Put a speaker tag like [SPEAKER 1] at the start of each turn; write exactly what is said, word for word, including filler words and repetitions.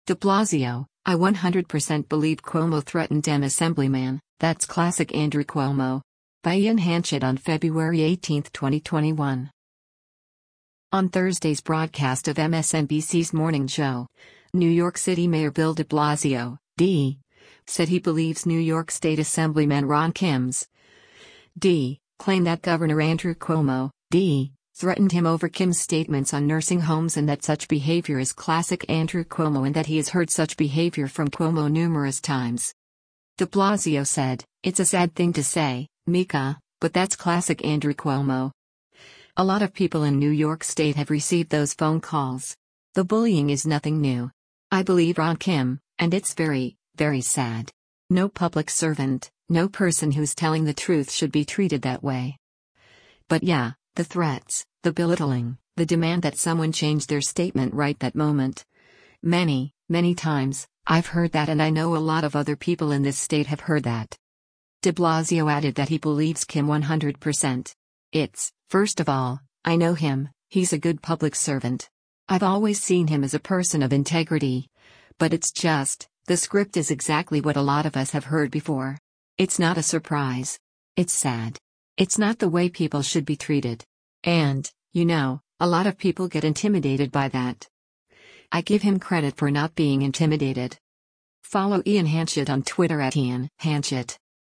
[SPEAKER 1] De Blasio, I one hundred percent believe Cuomo threatened M Assemblyman, that's classic Andrew Cuomo. By Ian Hanchett on February eighteenth, twenty twenty-one. On Thursday's broadcast of M S N B C's Morning Joe, New York City Mayor Bill de Blasio, D. said he believes New York State Assemblyman Ron Kim's D. claimed that Governor Andrew Cuomo, D. threatened him over Kim's statements on nursing homes and that such behavior is classic Andrew Cuomo and that he has heard such behavior from Cuomo numerous times. De Blasio said, "It's a sad thing to say, Mika, but that's classic Andrew Cuomo. A lot of people in New York State have received those phone calls. The bullying is nothing new. I believe Ron Kim, and it's very, very sad. No public servant, no person who's telling the truth should be treated that way." But yeah, the threats, the belittling, the demand that someone change their statement right that moment. Many, many times, I've heard that, and I know a lot of other people in this state have heard that. De Blasio added that he believes Kim one hundred percent. It's, first of all, I know him, he's a good public servant. I've always seen him as a person of integrity. But it's just, the script is exactly what a lot of us have heard before. It's not a surprise. It's sad. It's not the way people should be treated. And, you know, a lot of people get intimidated by that. I give him credit for not being intimidated. Follow Ian Hanchett on Twitter at Ian Hanchett.